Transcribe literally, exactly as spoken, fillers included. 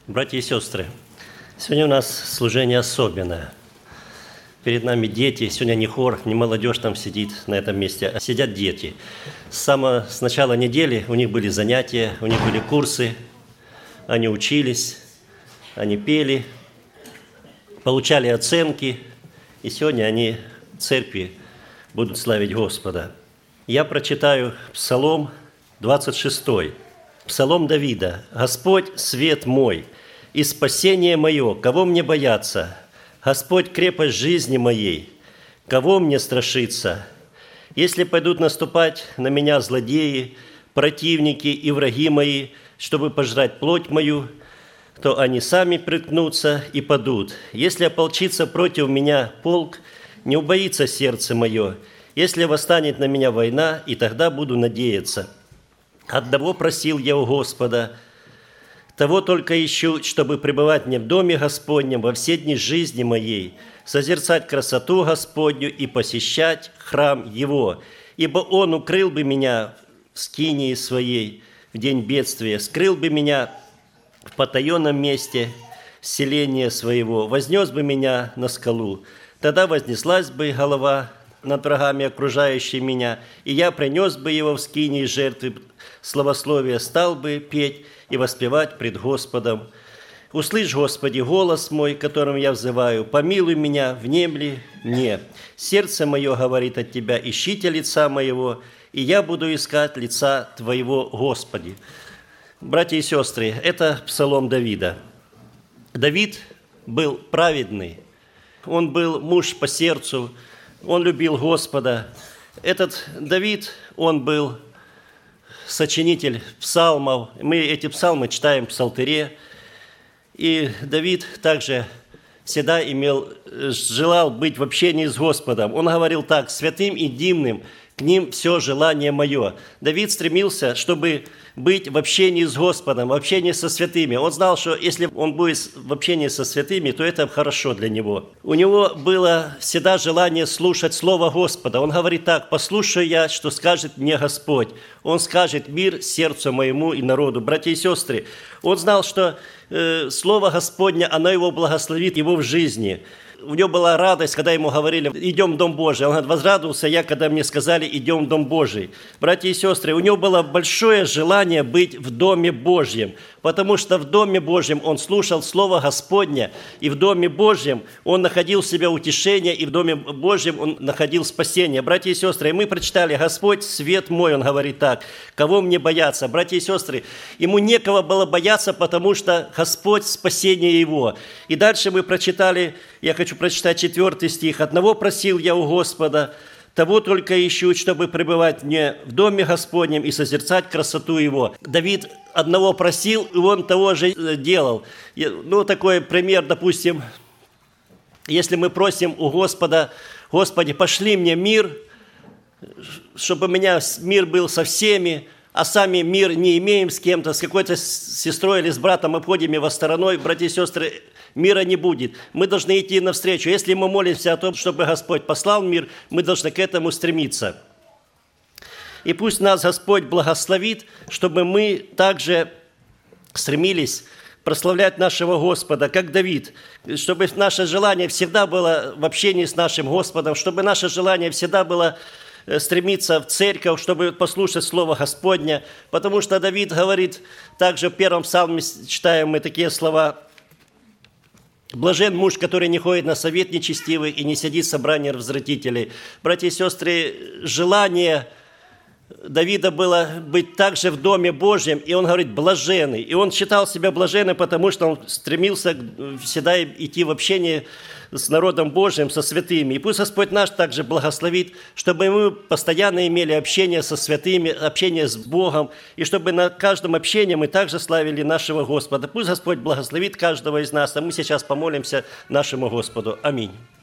Братья и сестры, сегодня у нас служение особенное. Перед нами дети, сегодня не хор, не молодежь там сидит на этом месте, а сидят дети. С самого с начала недели у них были занятия, у них были курсы, они учились, они пели, получали оценки, и сегодня они в церкви будут славить Господа. Я прочитаю Псалом двадцать шестой. Псалом Давида. «Господь, свет мой, и спасение мое, кого мне бояться? Господь, крепость жизни моей, кого мне страшиться? Если пойдут наступать на меня злодеи, противники и враги мои, чтобы пожрать плоть мою, то они сами приткнутся и падут. Если ополчится против меня полк, не убоится сердце мое. Если восстанет на меня война, и тогда буду надеяться. Одного просил я у Господа, того только ищу, чтобы пребывать мне в доме Господнем во все дни жизни моей, созерцать красоту Господню и посещать храм Его. Ибо Он укрыл бы меня в скинии своей в день бедствия, скрыл бы меня в потаенном месте селения своего, вознес бы меня на скалу. Тогда вознеслась бы голова над врагами, окружающими меня, и я принес бы его в скинии жертвы славословия, стал бы петь и воспевать пред Господом. Услышь, Господи, голос мой, которым я взываю, помилуй меня, внемли мне. Сердце мое говорит от Тебя, ищите лица моего, и я буду искать лица Твоего, Господи». Братья и сестры, это псалом Давида. Давид был праведный, он был муж по сердцу, он любил Господа. Этот Давид, он был сочинитель псалмов. Мы эти псалмы читаем в Псалтыре. И Давид также всегда имел, желал быть в общении с Господом. Он говорил так: «Святым и дивным к ним все желание мое». Давид стремился, чтобы быть в общении с Господом, в общении со святыми. Он знал, что если он будет в общении со святыми, то это хорошо для него. У него было всегда желание слушать Слово Господа. Он говорит так: «Послушаю я, что скажет мне Господь. Он скажет мир сердцу моему и народу». Братья и сестры, он знал, что э, Слово Господне, оно его благословит, его в жизни. У него была радость, когда ему говорили: «Идем в Дом Божий». Он говорит: «Возрадовался я, когда мне сказали: идем в Дом Божий». Братья и сестры, у него было большое желание быть в Доме Божьем, потому что в Доме Божьем он слушал Слово Господне, и в Доме Божьем он находил в себе утешение, и в Доме Божьем он находил спасение. Братья и сестры, и мы прочитали: «Господь, свет мой», он говорит так, «кого мне бояться?» Братья и сестры, ему некого было бояться, потому что Господь – спасение его. И дальше мы прочитали, я хочу прочитать четвертый стих. «Одного просил я у Господа, того только ищу, чтобы пребывать мне в доме Господнем и созерцать красоту Его». Давид одного просил, и он того же делал. Ну, такой пример, допустим, если мы просим у Господа: «Господи, пошли мне мир, чтобы у меня мир был со всеми», а сами мир не имеем с кем-то, с какой-то сестрой или с братом обходим его стороной, братья и сестры, мира не будет. Мы должны идти навстречу. Если мы молимся о том, чтобы Господь послал мир, мы должны к этому стремиться. И пусть нас Господь благословит, чтобы мы также стремились прославлять нашего Господа, как Давид, чтобы наше желание всегда было в общении с нашим Господом, чтобы наше желание всегда было стремиться в церковь, чтобы послушать Слово Господне, потому что Давид говорит, также в первом псалме читаем мы такие слова: «Блажен муж, который не ходит на совет нечестивый и не сидит в собрании развратителей». Братья и сестры, желание Давида было быть также в Доме Божьем, и он говорит «блаженный». И он считал себя блаженным, потому что он стремился всегда идти в общение с народом Божьим, со святыми. И пусть Господь наш также благословит, чтобы мы постоянно имели общение со святыми, общение с Богом, и чтобы на каждом общении мы также славили нашего Господа. Пусть Господь благословит каждого из нас, а мы сейчас помолимся нашему Господу. Аминь.